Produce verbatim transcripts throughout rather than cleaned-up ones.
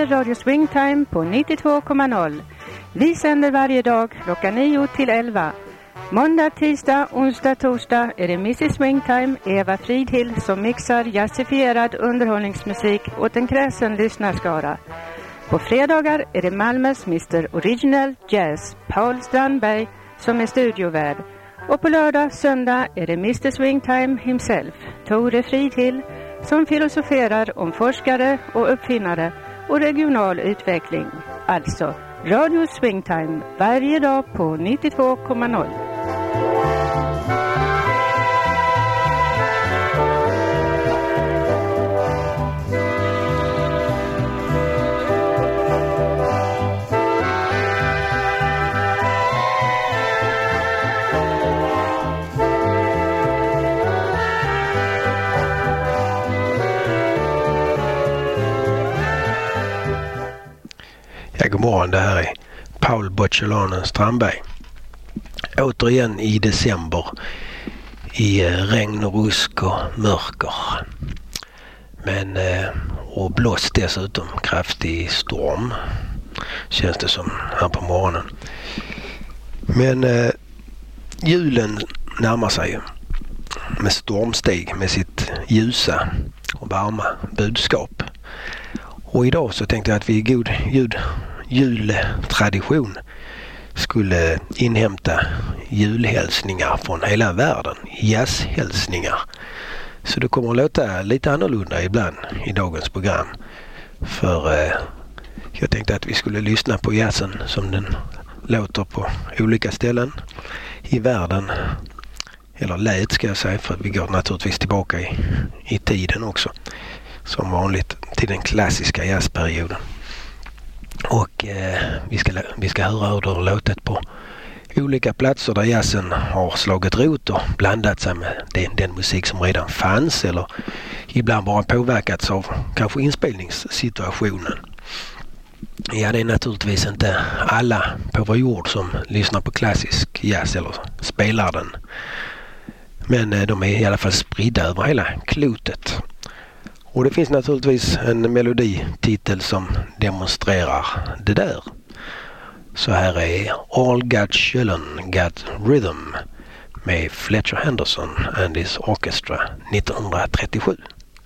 är Radio Swingtime på nittiotvå komma noll. Vi sänder varje dag klockan nio till elva. Måndag, tisdag, onsdag, torsdag är det missus Swingtime, Eva Fridhill, som mixar jazzifierad underhållningsmusik åt en kräsen lyssnarskara. På fredagar är det Malmös mister Original Jazz, Paul Strandberg, som är studiovärd. Och på lördag, söndag är det mister Swingtime himself, Tore Fridhill, som filosoferar om forskare och uppfinnare och regional utveckling. Alltså Radio Swingtime varje dag på nittiotvå komma noll. Ja, god morgon, det här är Paul Bocciolano Strandberg. Återigen i december i regn och rusk och mörker. Men, och blåst dessutom, kraftig storm känns det som här på morgonen. Men eh, julen närmar sig med stormsteg med sitt ljusa och varma budskap. Och idag så tänkte jag att vi i god ljud, jultradition skulle inhämta julhälsningar från hela världen. Jazzhälsningar. Så det kommer att låta lite annorlunda ibland i dagens program. För eh, jag tänkte att vi skulle lyssna på jazzen som den låter på olika ställen i världen. Eller lät ska jag säga, för att vi går naturligtvis tillbaka i, i tiden också. Som vanligt till den klassiska jazzperioden. Och eh, vi, ska, vi ska höra hur det har låtit på olika platser där jazzen har slagit rot och blandat sig med den, den musik som redan fanns, eller ibland bara påverkats av kanske inspelningssituationen. Ja, det är naturligtvis inte alla på vår jord som lyssnar på klassisk jazz eller spelar den. Men eh, de är i alla fall spridda över hela klotet. Och det finns naturligtvis en melodititel som demonstrerar det där. Så här är All Got Chillin' Got Rhythm med Fletcher Henderson and his Orchestra nittonhundratrettiosju.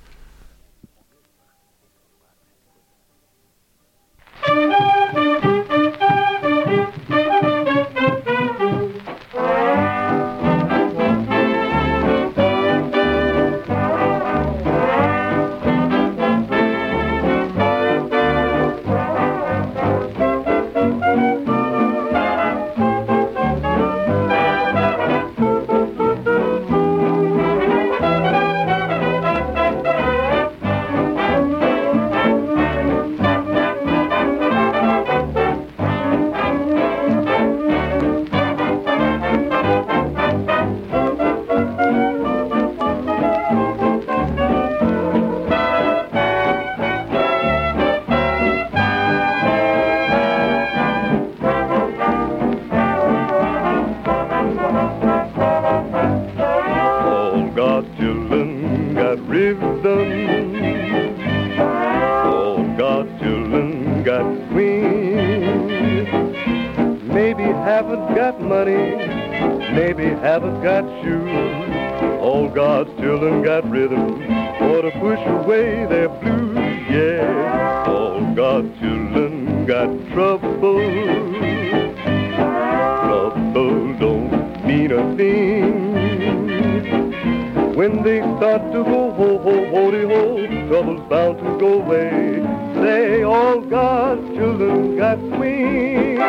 Haven't got shoes. All God's children got rhythm for to push away their blues. Yeah, all God's children got trouble. Trouble don't mean a thing when they start to go ho ho ho ho. Trouble's bound to go away. Say all God's children got swing.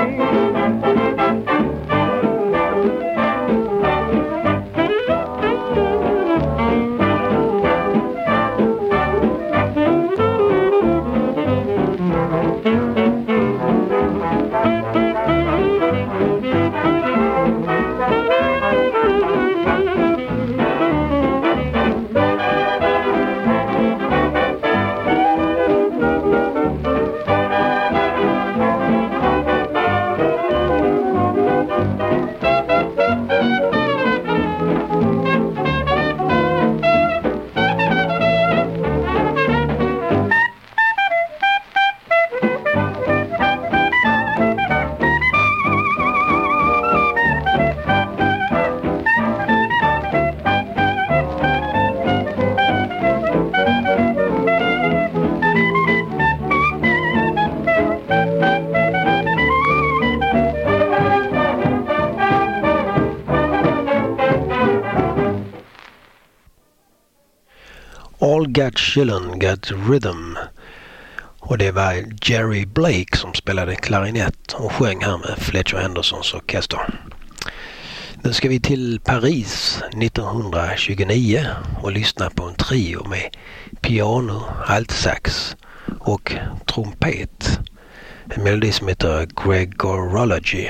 All Got Chillin' Got Rhythm. Och det var Jerry Blake som spelade klarinett och sjöng här med Fletcher Hendersons orkester. Nu ska vi till Paris nittonhundratjugonio och lyssna på en trio med piano, altsax och trumpet. En melodi som heter Gregorology.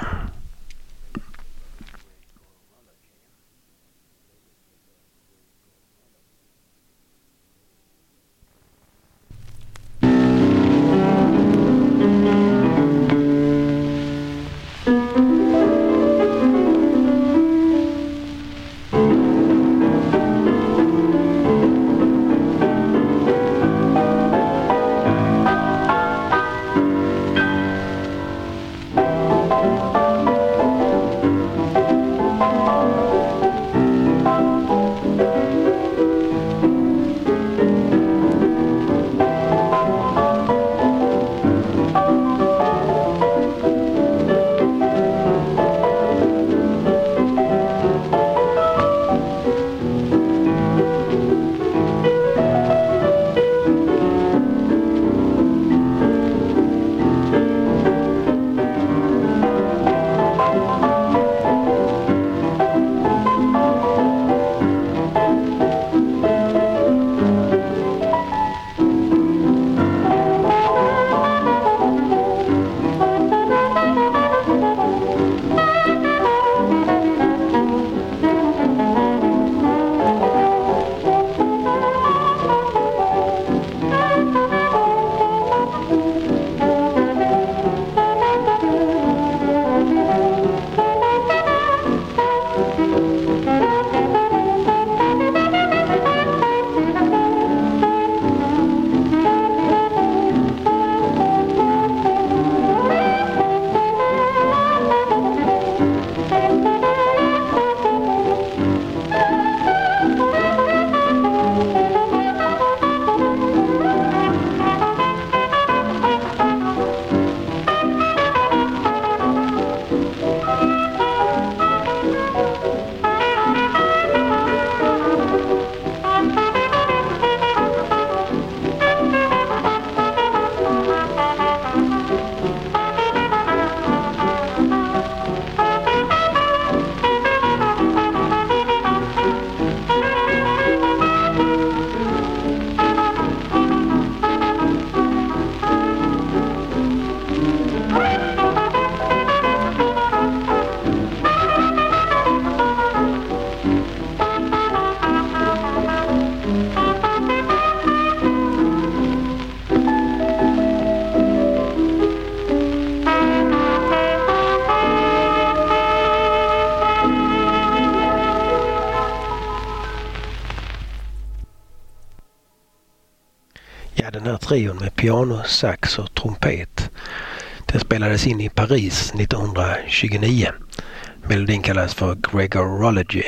Den här trion med piano, sax och trumpet. Den spelades in i Paris nittonhundratjugonio. Melodin kallas för Gregorology.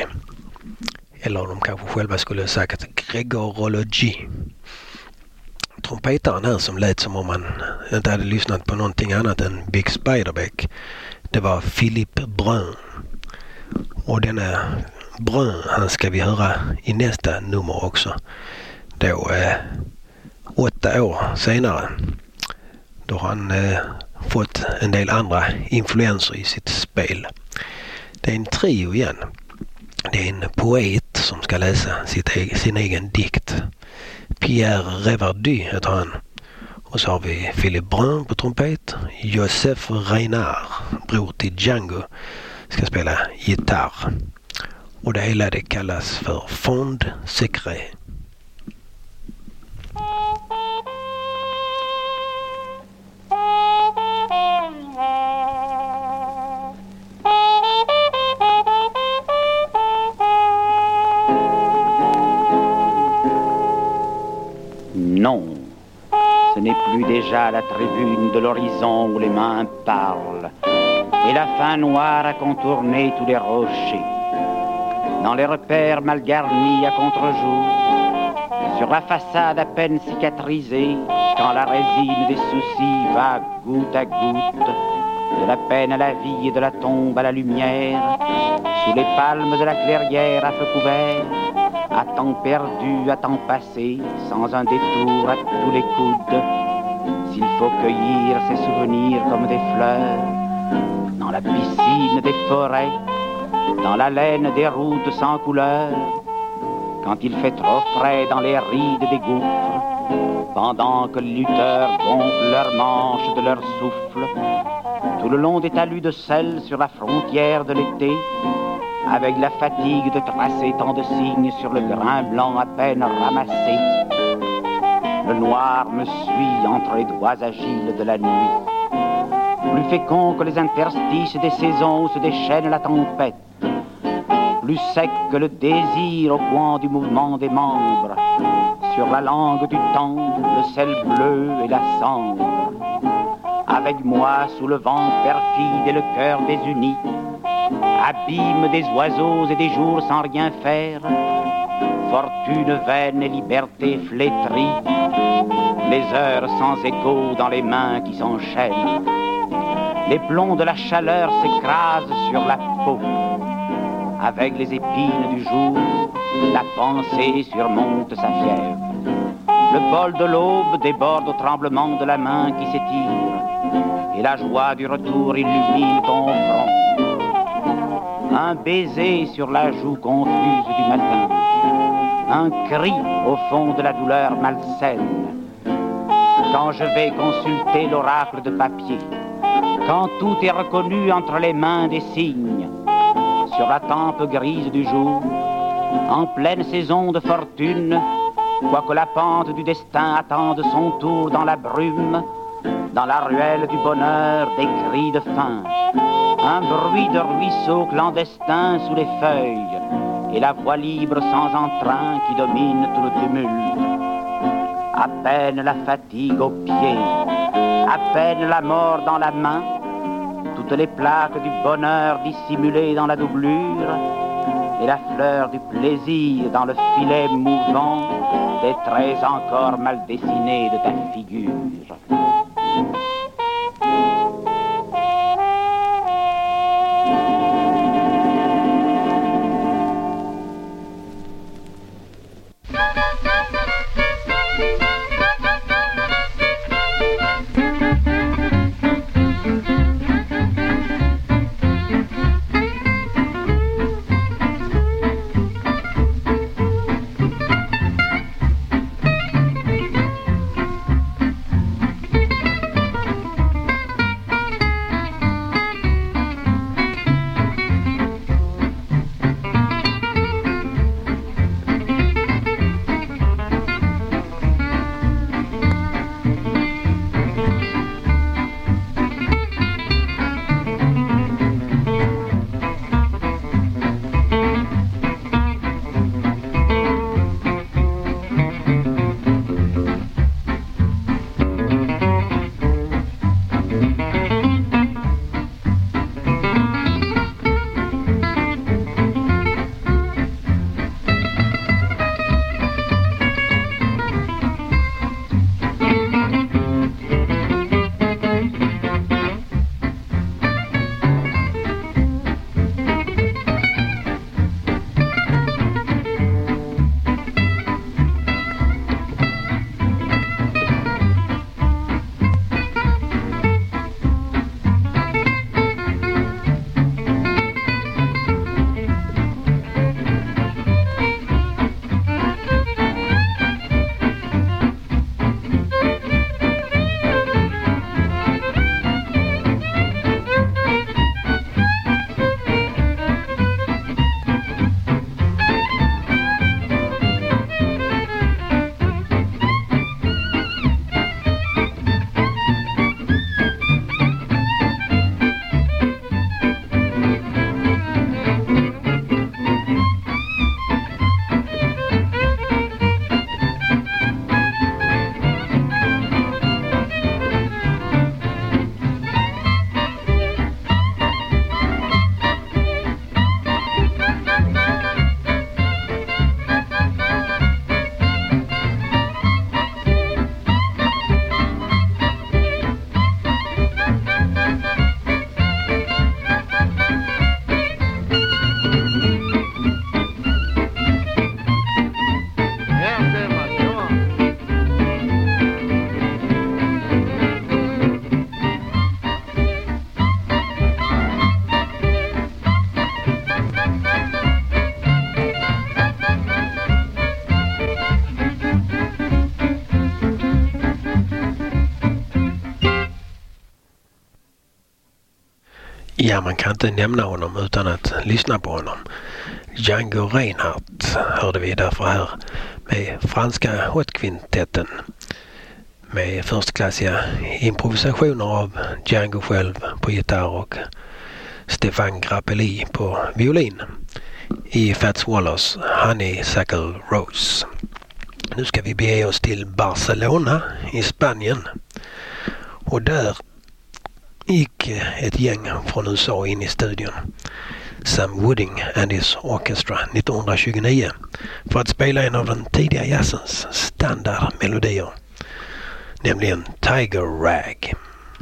Eller de kanske själva skulle ha sagt Gregorology. Trumpetaren här som lät som om man inte hade lyssnat på någonting annat än Bix Beiderbecke. Det var Philippe Brun. Och denna Brun, han ska vi höra i nästa nummer också. Då eh, åtta år senare. Då har han eh, fått en del andra influenser i sitt spel. Det är en trio igen. Det är en poet som ska läsa sitt e- sin egen dikt. Pierre Reverdy heter han. Och så har vi Philippe Brun på trumpet. Joseph Reynard, bror till Django, ska spela gitarr. Och det hela det kallas för Fond Secret. Non, ce n'est plus déjà la tribune de l'horizon où les mains parlent et la fin noire a contourné tous les rochers. Dans les repères mal garnis à contre-jour, sur la façade à peine cicatrisée, quand la résine des soucis va goutte à goutte, de la peine à la vie et de la tombe à la lumière, sous les palmes de la clairière à feu couvert, à temps perdu, à temps passé, sans un détour à tous les coudes. S'il faut cueillir ses souvenirs comme des fleurs, dans la piscine des forêts, dans la laine des routes sans couleur, quand il fait trop frais dans les rides des gouffres, pendant que les lutteurs gonflent leurs manches de leur souffle, tout le long des talus de sel sur la frontière de l'été, avec la fatigue de tracer tant de signes sur le grain blanc à peine ramassé. Le noir me suit entre les doigts agiles de la nuit. Plus fécond que les interstices des saisons où se déchaîne la tempête, plus sec que le désir au coin du mouvement des membres, sur la langue du temps, le sel bleu et la cendre. Avec moi sous le vent perfide et le cœur désuni, abîme des oiseaux et des jours sans rien faire, fortune vaine et liberté flétrie, les heures sans écho dans les mains qui s'enchaînent. Les plombs de la chaleur s'écrasent sur la peau. Avec les épines du jour, la pensée surmonte sa fièvre. Le bol de l'aube déborde au tremblement de la main qui s'étire, et la joie du retour illumine ton front. Un baiser sur la joue confuse du matin, un cri au fond de la douleur malsaine. Quand je vais consulter l'oracle de papier, quand tout est reconnu entre les mains des signes, sur la tempe grise du jour, en pleine saison de fortune, quoique la pente du destin attende son tour dans la brume, dans la ruelle du bonheur, des cris de faim, un bruit de ruisseau clandestin sous les feuilles, et la voix libre sans entrain qui domine tout le tumulte. À peine la fatigue aux pieds, à peine la mort dans la main, toutes les plaques du bonheur dissimulées dans la doublure, et la fleur du plaisir dans le filet mouvant des traits encore mal dessinés de ta figure. Ja, man kan inte nämna honom utan att lyssna på honom. Django Reinhardt hörde vi därför här med franska hot-kvintetten med förstklassiga improvisationer av Django själv på gitarr och Stefan Grappelli på violin i Fats Wallace Honeysuckle Rose. Nu ska vi bege oss till Barcelona i Spanien, och där gick ett gäng från U S A in i studion, Sam Wooding and his Orchestra nittonhundratjugonio, för att spela en av den tidiga jazzens standardmelodier, nämligen Tiger Rag.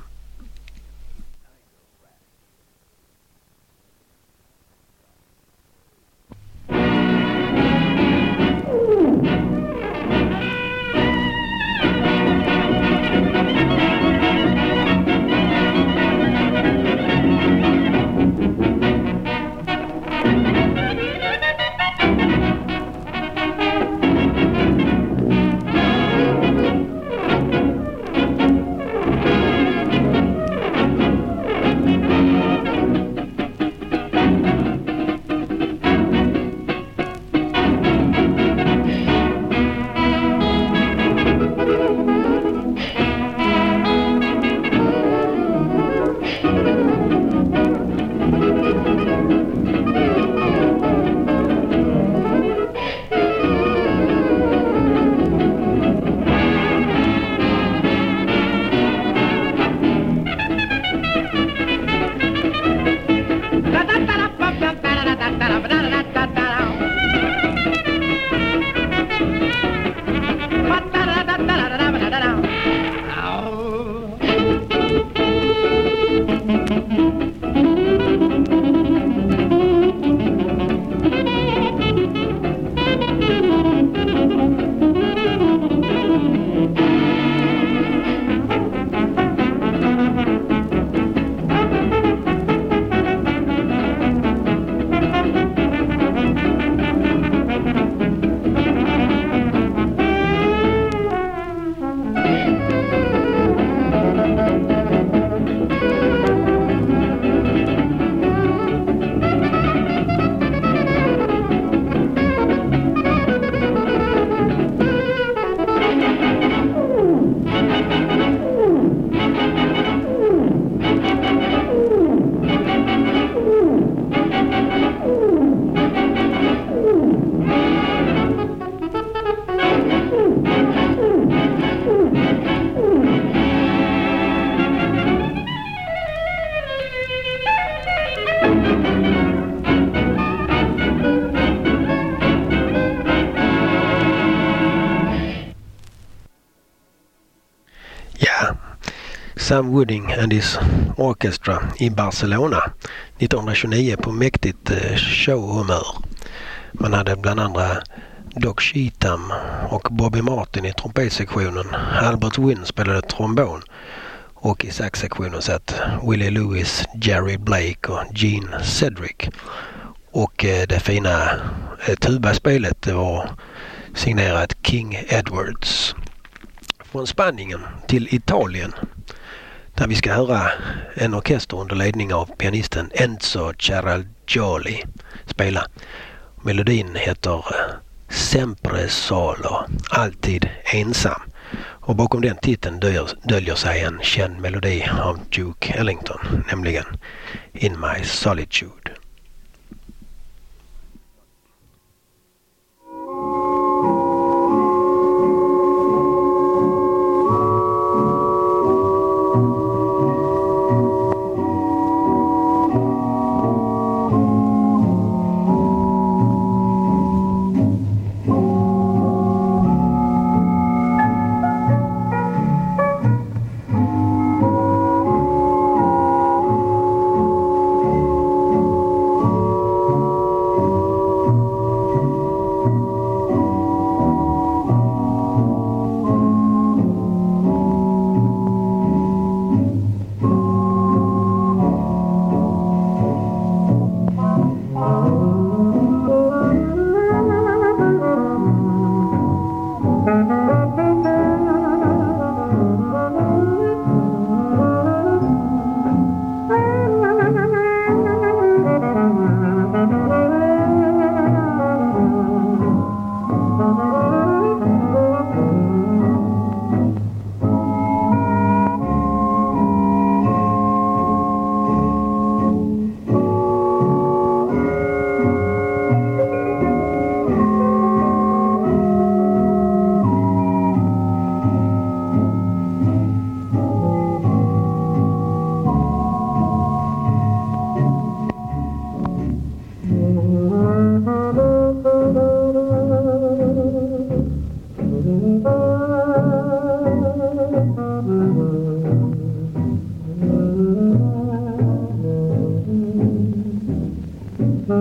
Sam Wooding and his Orchestra i Barcelona nittonhundratjugonio på mäktigt showhumör. Man hade bland andra Doc Cheatham och Bobby Martin i trompetsektionen. Albert Wynn spelade trombon, och i saxsektionen satt Willie Lewis, Jerry Blake och Gene Cedric. Och det fina tubaspelet var signerat King Edwards. Från Spanien till Italien, där vi ska höra en orkester under ledning av pianisten Enzo Caragioli spela. Melodin heter Sempre Solo, alltid ensam. Och bakom den titeln döljer, döljer sig en känd melodi av Duke Ellington, nämligen In My Solitude.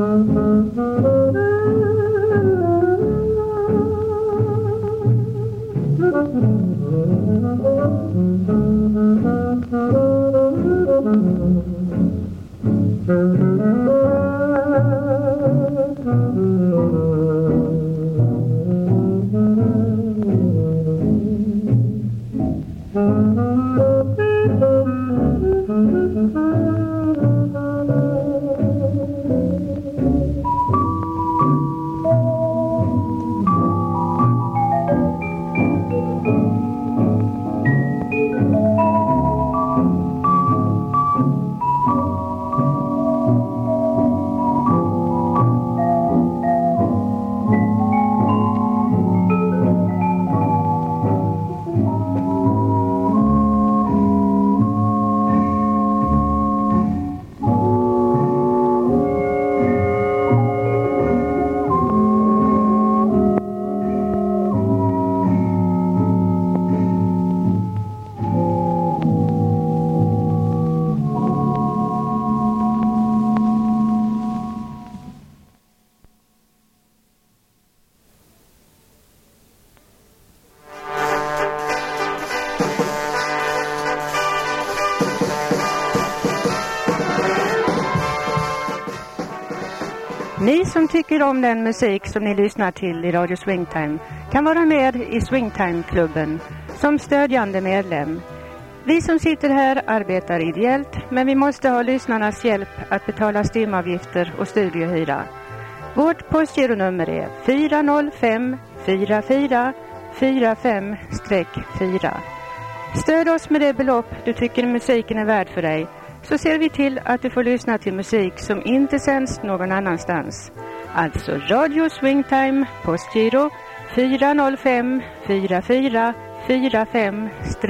Ni som tycker om den musik som ni lyssnar till i Radio Swingtime kan vara med i Swingtime-klubben som stödjande medlem. Vi som sitter här arbetar ideellt, men vi måste ha lyssnarnas hjälp att betala stimavgifter och studiehyra. Vårt postgironummer är fyra noll fem fyra fyra fyra fem fyra. Stöd oss med det belopp du tycker musiken är värd för dig, så ser vi till att du får lyssna till musik som inte sänds någon annanstans. Alltså Radio Swingtime, postgiro fyra noll fem fyra fyra fyra fem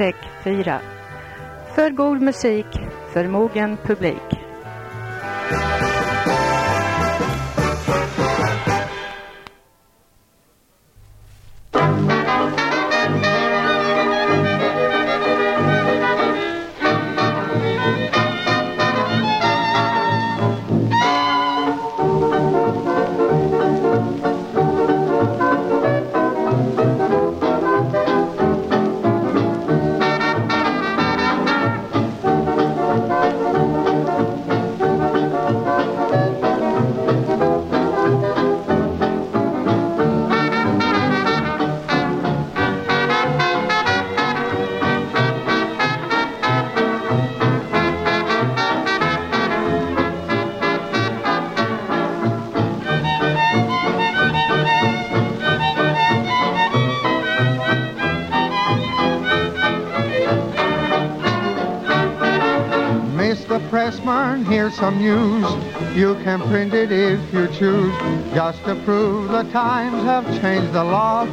fyra. För god musik, för mogen publik. Pressman, here's some news. You can print it if you choose, just to prove the times have changed a lot.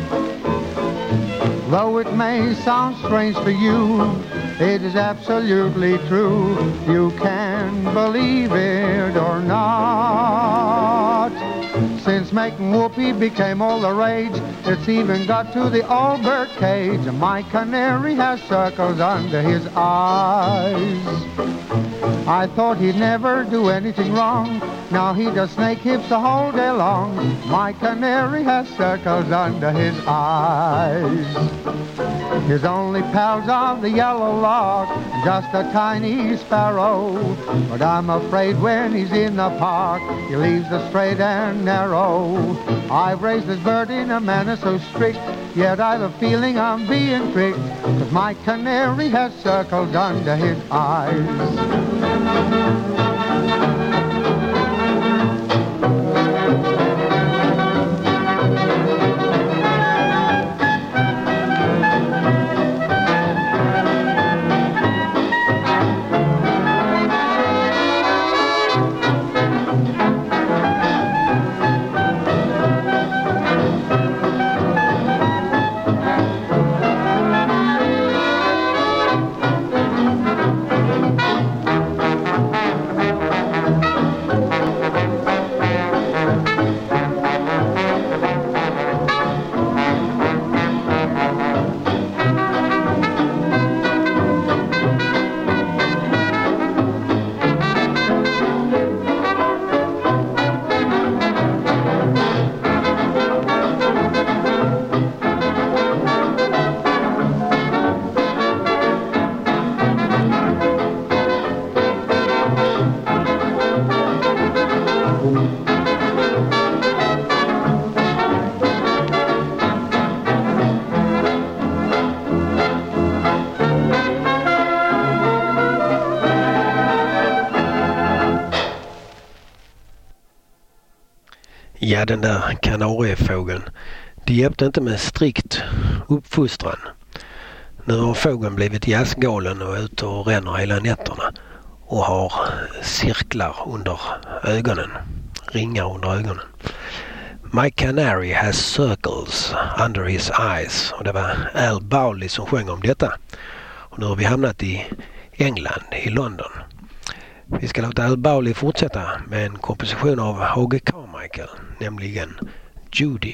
Though it may sound strange to you, it is absolutely true. You can believe it or not. Since making whoopee became all the rage, it's even got to the old bird cage. My canary has circles under his eyes. I thought he'd never do anything wrong. Now he does snake hips the whole day long. My canary has circles under his eyes. His only pals are the yellow lark, just a tiny sparrow. But I'm afraid when he's in the park, he leaves the straight and narrow. I've raised this bird in a manner so strict, yet I've a feeling I'm being tricked, 'cause my canary has circles under his eyes. Ja, den där kanariefågeln, det hjälpte inte med strikt uppfostran. Nu har fågeln blivit jazzgalen och ute och ränner hela nätterna och har cirklar under ögonen, ringar under ögonen. My canary has circles under his eyes, och det var Al Bowley som sjöng om detta. Och nu har vi hamnat i England, i London. Vi ska låta Al Bowley fortsätta med en komposition av Hoagy Carmichael, nämligen Judy.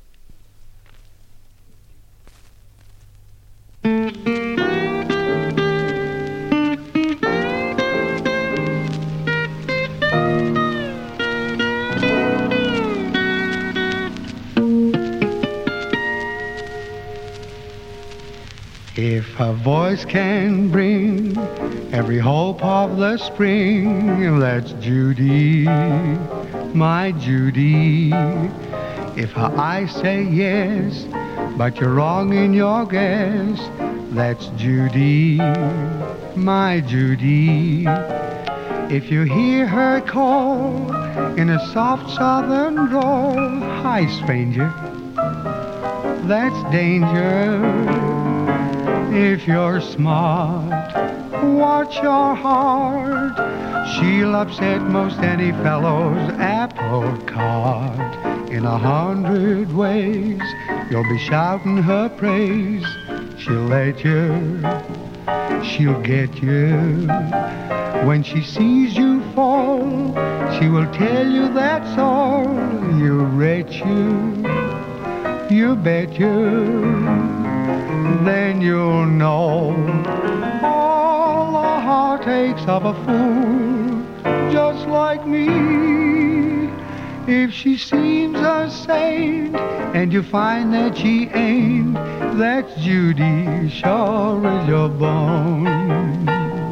If a voice can bring every hope of the spring, that's Judy, my Judy. If her eyes say yes, but you're wrong in your guess, that's Judy, my Judy. If you hear her call in a soft southern drawl, hi stranger, that's danger. If you're smart, watch your heart. She'll upset most any fellow's apple cart. In a hundred ways, you'll be shouting her praise. She'll let you, she'll get you. When she sees you fall, she will tell you that's all. You bet you, you bet you. Then you'll know all the heartaches of a fool just like me. If she seems a saint and you find that she ain't, that's Judy, sure as your bone.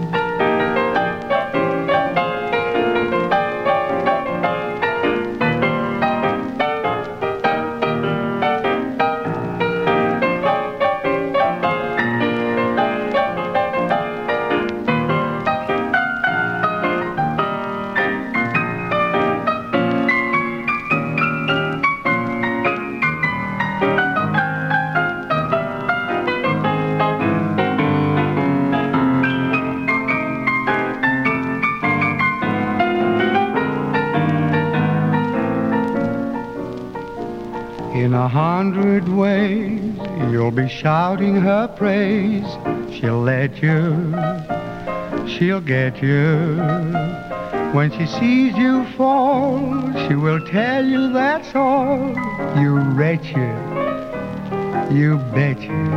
In a hundred ways, you'll be shouting her praise. She'll let you, she'll get you. When she sees you fall, she will tell you that's all. You wretched, you bet you.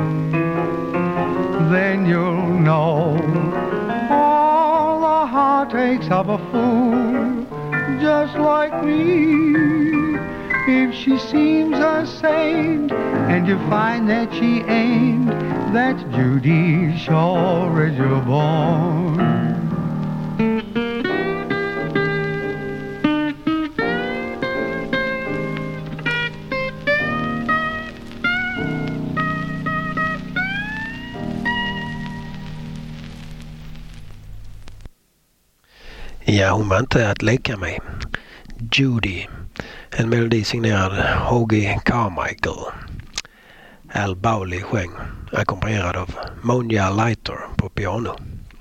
Then you'll know all the heartaches of a fool just like me. If she seems a saint and you find that she ain't, that's Judy, sure as you're born. Ja, hon var inte att leka med. Judy. En melodi signerad Hoagy Carmichael. Al Bowley sjöng, ackompanjerad av Monia Lighter på piano.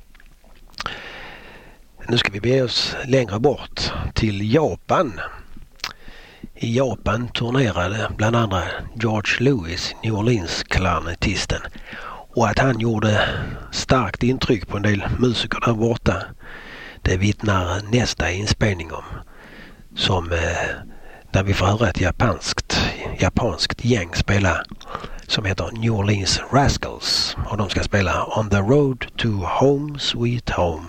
Nu ska vi bege oss längre bort till Japan. I Japan turnerade bland andra George Lewis, New Orleans-klarnettisten. Och att han gjorde starkt intryck på en del musiker där borta, det vittnar nästa inspelning om. Som eh, där vi får höra ett japanskt, japanskt gäng spela som heter New Orleans Rascals. Och de ska spela On the Road to Home Sweet Home.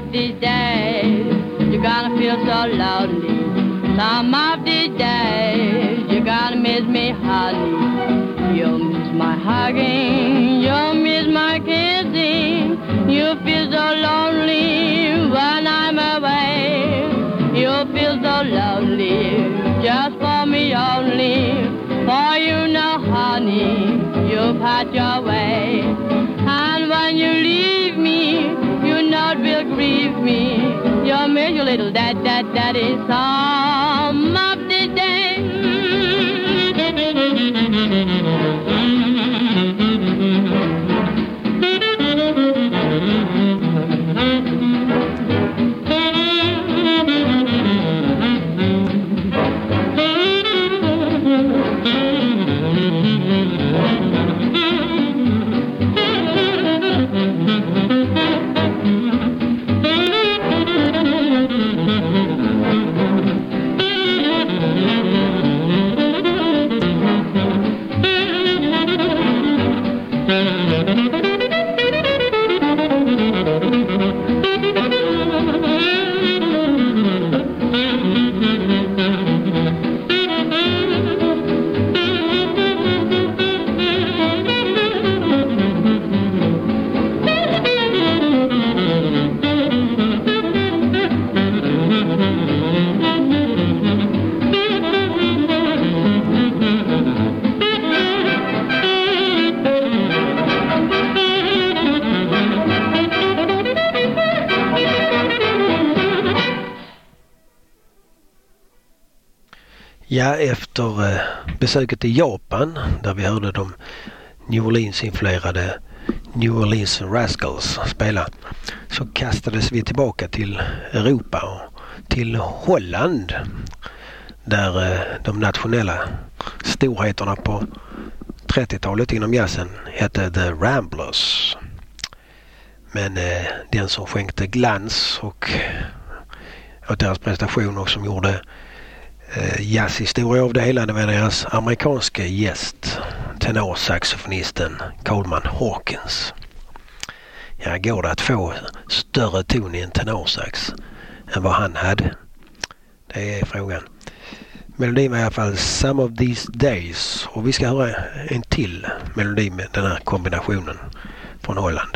of these days, you're gonna feel so lonely. Some of these days, you're gonna miss me, honey. You'll miss my hugging, you'll miss my kissing. You feel so lonely when I'm away. You feel so lonely just for me only. For you know, honey, you've had your way. And when you leave me, you know it will grieve me. You'll miss your little dad, dad, daddy some of the day. Ja, efter eh, besöket i Japan där vi hörde de New Orleans-influerade New Orleans Rascals spela, så kastades vi tillbaka till Europa och till Holland där eh, de nationella storheterna på trettiotalet inom jazzen hette The Ramblers. Men eh, den som skänkte glans och åt deras prestation och som gjorde jazzhistoria av det hela, det var deras amerikanska gäst, tenorsaxofonisten Coleman Hawkins. Ja, går det att få större ton i en tenorsax än vad han hade? Det är frågan. Melodin var i alla fall Some of These Days, och vi ska höra en till melodi med den här kombinationen från Holland.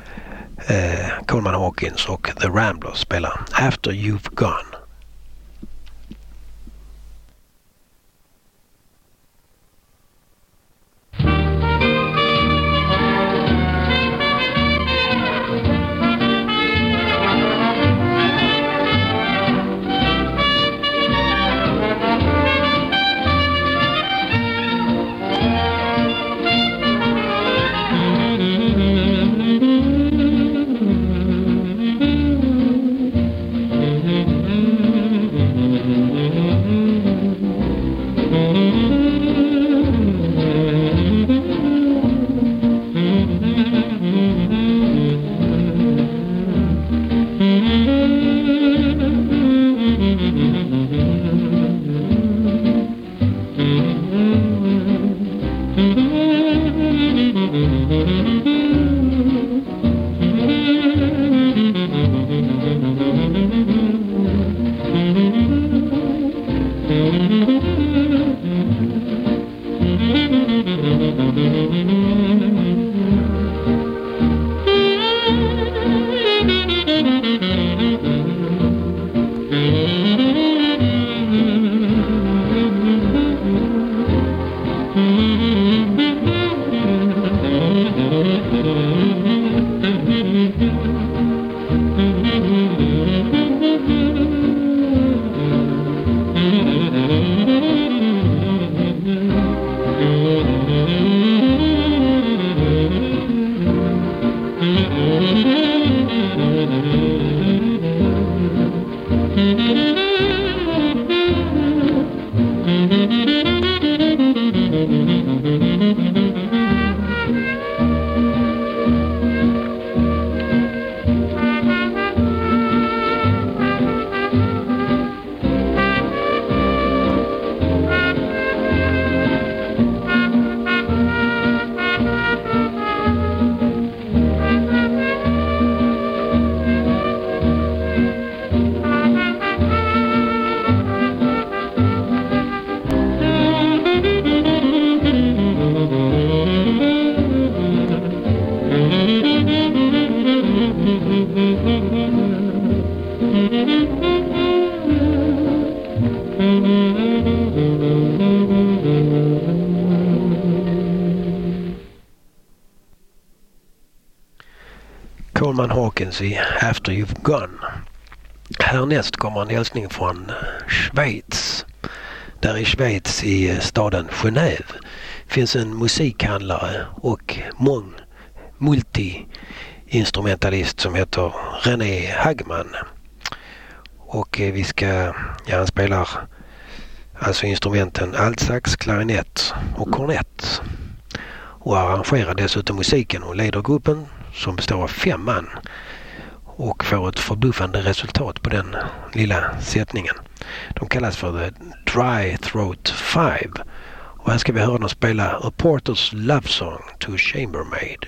Eh, Coleman Hawkins och The Ramblers spelar After You've Gone. Mm-hmm. Coleman Hawkins i After You've Gone. Härnäst kommer en hälsning från Schweiz. Där i Schweiz i staden Genève finns en musikhandlare och mång multi-instrumentalist som heter René Hagman. Och vi ska, ja, han spelar alltså instrumenten altsax, klarinett och kornett. Och arrangerar dessutom musiken och leder gruppen som består av fem man. Och får ett förbluffande resultat på den lilla sättningen. De kallas för The Dry Throat Five. Och här ska vi höra dem spela A Porter's Love Song to a Chambermaid.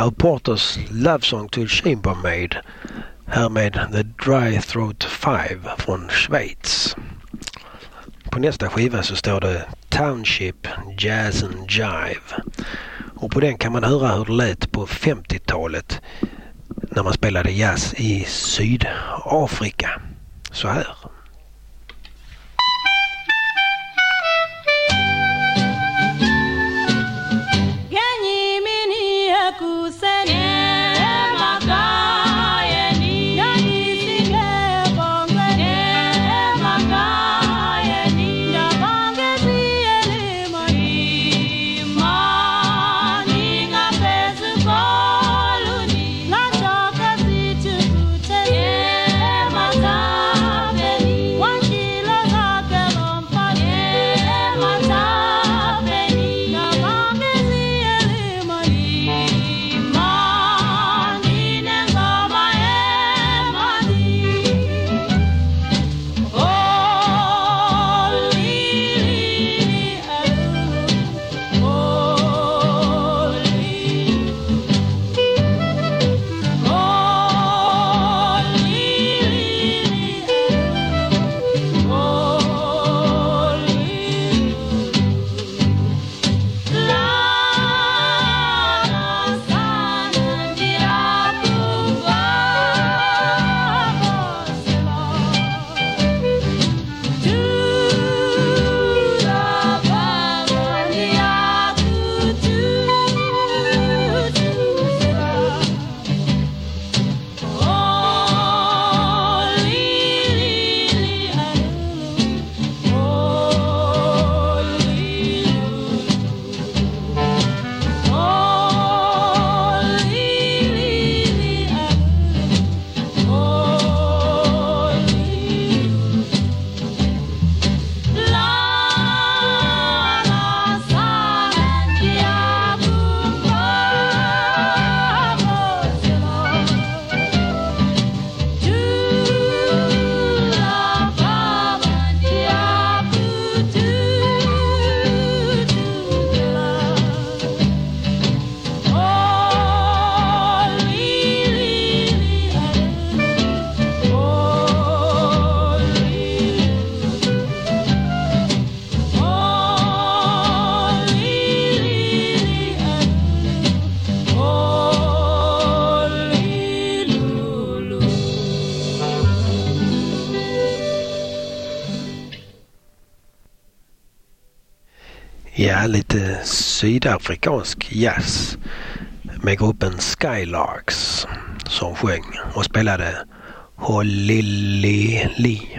Al Porters Love Song to Chambermaid. Här med The Dry Throat Five från Schweiz. På nästa skiva så står det Township Jazz and Jive. Och på den kan man höra hur det lät på femtiotalet när man spelade jazz i Sydafrika. Så här. Ja, lite sydafrikansk jazz med gruppen Skylarks som sjöng och spelade Holilili.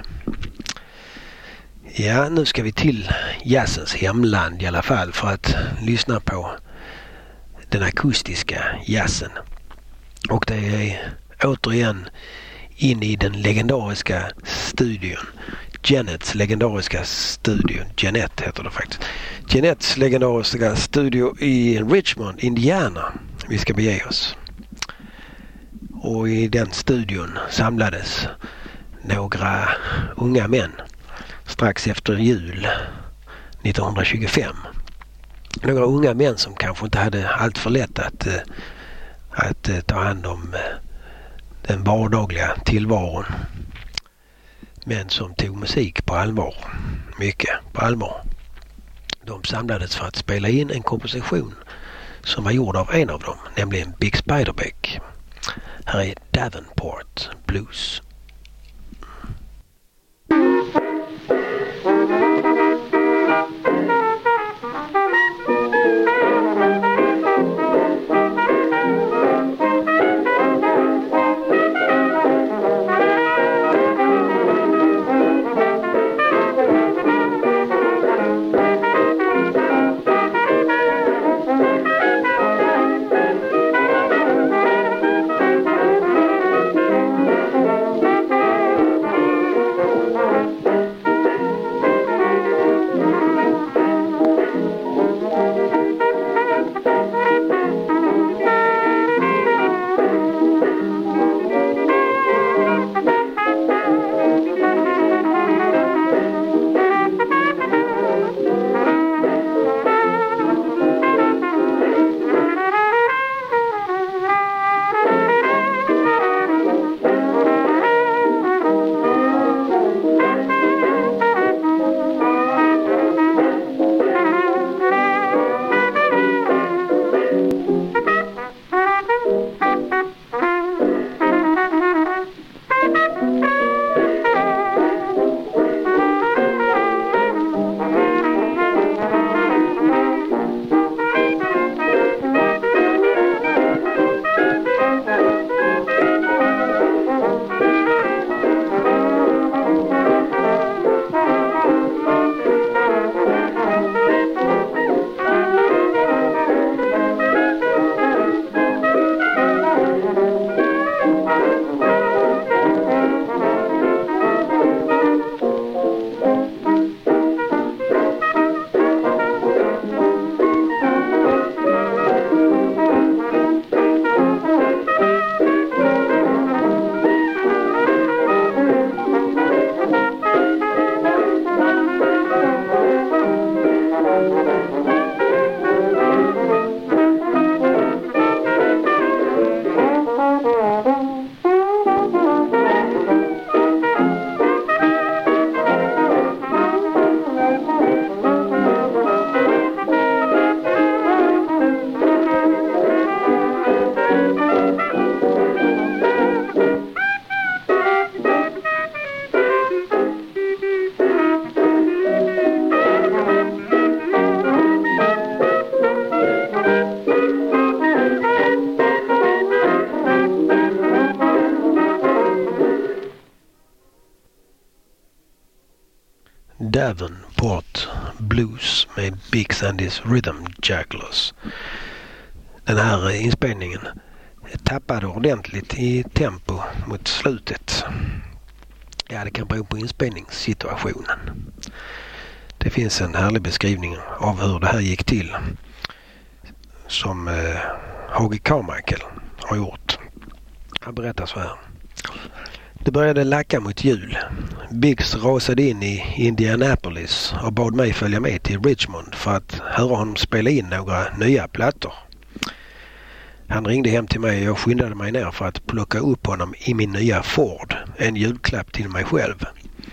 Ja, nu ska vi till jazzens hemland i alla fall för att lyssna på den akustiska jazzen. Och det är återigen in i den legendariska studion. Janets legendariska studio. Janet heter det faktiskt. Janets legendariska studio i Richmond, Indiana. Vi ska bege oss. Och i den studion samlades några unga män strax efter jul nittonhundratjugofem. Några unga män som kanske inte hade allt för lätt att, att ta hand om den vardagliga tillvaron. Men som tog musik på allvar. Mycket på allvar. De samlades för att spela in en komposition som var gjord av en av dem, nämligen Bix Beiderbecke. Här är Davenport Blues. Thank you. Davenport Blues med Big Sandys Rhythm Jugglers. Den här inspelningen tappade ordentligt i tempo mot slutet. Ja, det kan bero på inspelningssituationen. Det finns en härlig beskrivning av hur det här gick till som eh, Hage Carmichael har gjort. Han berättar så här. Det började lacka mot jul. Biggs rasade in i Indianapolis och bad mig följa med till Richmond för att höra honom spela in några nya plattor. Han ringde hem till mig och jag skyndade mig ner för att plocka upp honom i min nya Ford, en julklapp till mig själv.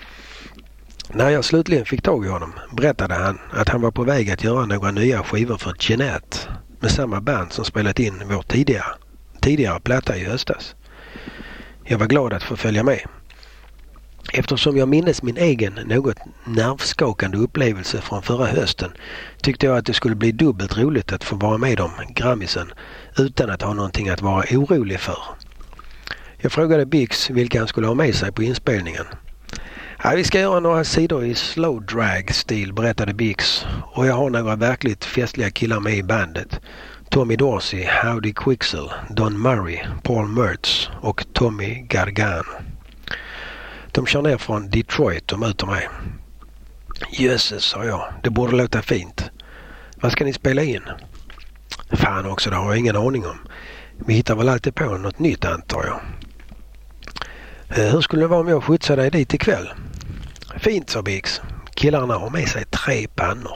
När jag slutligen fick tag i honom berättade han att han var på väg att göra några nya skivor för Jeanette med samma band som spelat in vår tidigare, tidigare platta i höstas. Jag var glad att få följa med. Eftersom jag minns min egen något nervskakande upplevelse från förra hösten tyckte jag att det skulle bli dubbelt roligt att få vara med om Grammisen utan att ha någonting att vara orolig för. Jag frågade Biggs vilka han skulle ha med sig på inspelningen. Ja, vi ska göra några sidor i slow drag-stil, berättade Biggs, och jag har några verkligt festliga killar med i bandet. Tommy Dorsey, Howdy Quixel, Don Murray, Paul Mertz och Tommy Gargano. De kör ner från Detroit och möter mig. Jösses, sa jag. Det borde låta fint. Vad ska ni spela in? Fan också, det har jag ingen aning om. Vi hittar väl alltid på något nytt, antar jag. Eh, hur skulle det vara om jag skjutsade dig dit ikväll? Fint, sa Biggs. Killarna har med sig tre pannor.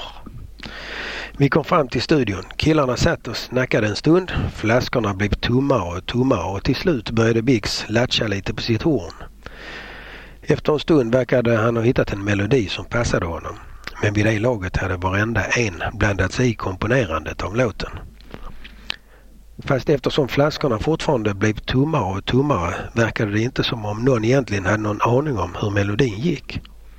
Vi kom fram till studion. Killarna satt och snackade en stund. Flaskorna blev tummare och tummare och till slut började Biggs latcha lite på sitt horn. Efter en stund verkade han ha hittat en melodi som passade honom. Men vid det laget hade varenda en blandat sig i komponerandet av låten. Fast eftersom flaskorna fortfarande blev tummare och tummare verkade det inte som om någon egentligen hade någon aning om hur melodin gick.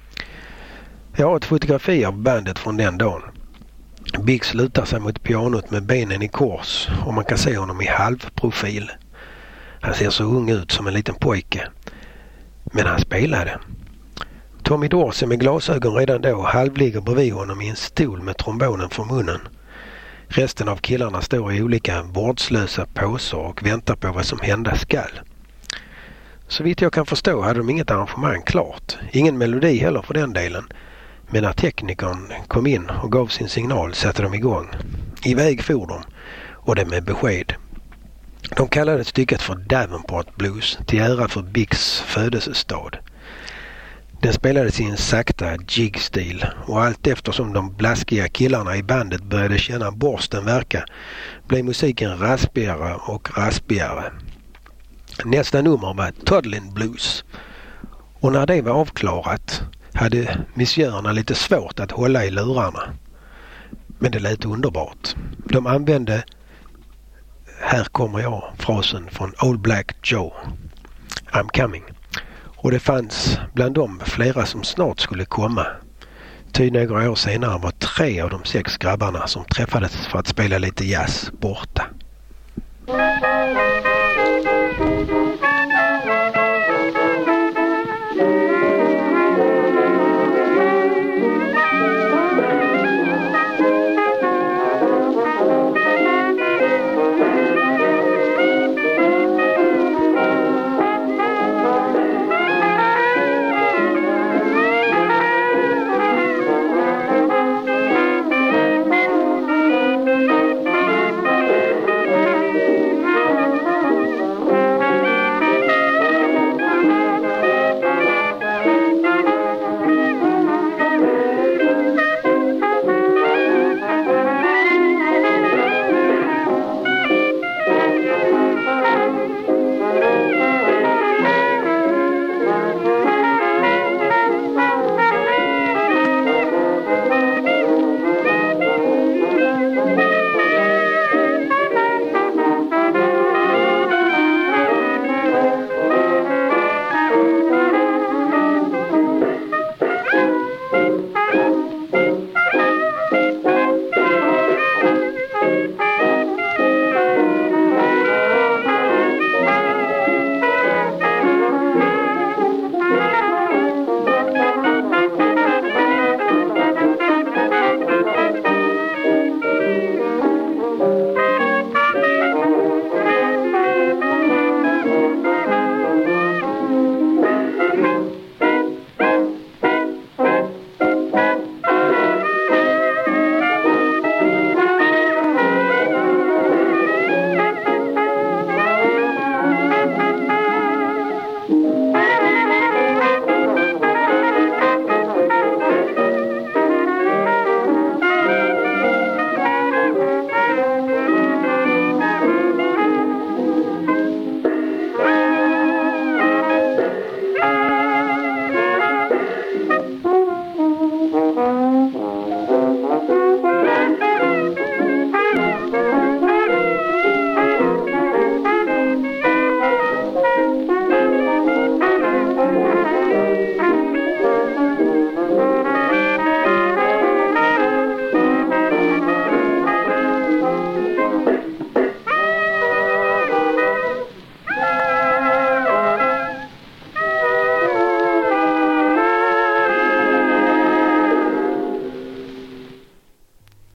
Jag har ett fotografi av bandet från den dagen. Biggs lutar sig mot pianot med benen i kors och man kan se honom i halvprofil. Han ser så ung ut som en liten pojke. Men han spelade. Tommy Dorsey med glasögon redan då halvligger bredvid honom i en stol med trombonen för munnen. Resten av killarna står i olika vårdslösa poser och väntar på vad som hända skall. Så vitt jag kan förstå hade de inget arrangemang klart. Ingen melodi heller för den delen. Men när teknikern kom in och gav sin signal satte de igång. Iväg for de, och det med besked. De kallade stycket för Davenport Blues till ära för Biggs födelsestad. Den spelades i en sakta jig-stil och allt eftersom de blaskiga killarna i bandet började känna borsten verka blev musiken raspigare och raspigare. Nästa nummer var Toddlin Blues och när det var avklarat hade missionärerna lite svårt att hålla i lurarna. Men det lät underbart. De använde "Här kommer jag", frasen från Old Black Joe, I'm coming. Och det fanns bland dem flera som snart skulle komma. Ty några år senare var tre av de sex grabbarna som träffades för att spela lite jazz borta.